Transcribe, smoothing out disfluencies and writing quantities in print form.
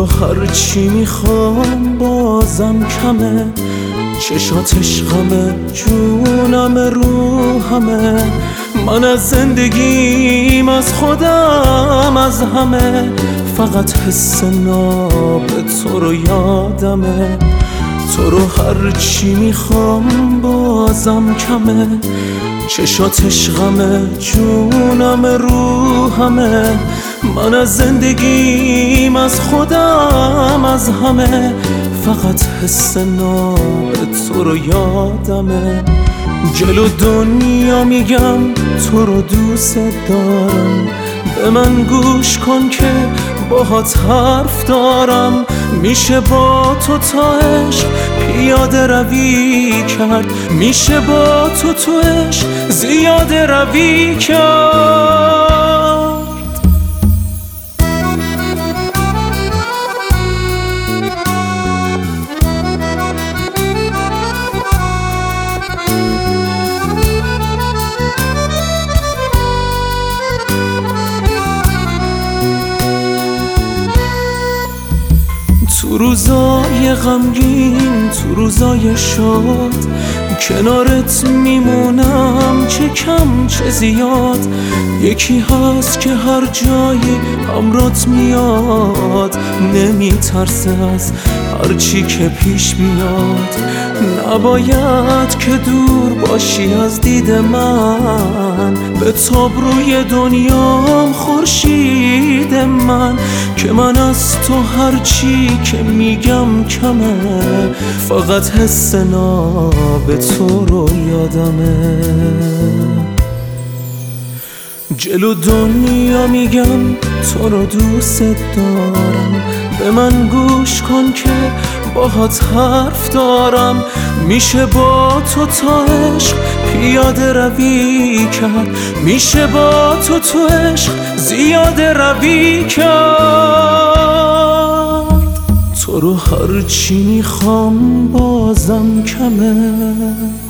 هر چی میخوام بازم کمه، چشات عشقمه، جونم روحمه. من از زندگیم، از خودم، از همه، فقط حس ناب تو رو یادمه. تو رو هر چی میخوام بازم کمه، چشات عشقمه، جونم روحمه. من از زندگیم، از خودم، از همه، فقط حس ناب تو رو یادمه. جلو دنیا میگم تو رو دوست دارم، به من گوش کن که باهات حرف دارم. میشه با تو تا عشق پیاده روی کرد، میشه با تو عشق زیاده روی کرد. تو روزای غمگین، تو روزای شاد، کنارت میمونم، چه کم چه زیاد. یکی هست که هر جایی همرات میاد، نمیترسه از هر چی که پیش بیاد. نباید که دور باشی از دید من، به تاب روی دنیام خورشید من. که من از تو هر چی که میگم کمه، فقط حس ناب تو رو یادمه. جلو دنیا میگم تو رو دوست دارم، به من گوش کن که باهات حرف دارم. میشه با تو تا عشق پیاده روی کرد، میشه با تو عشق زیاده روی کرد. تو رو هر چی میخوام بازم کمه.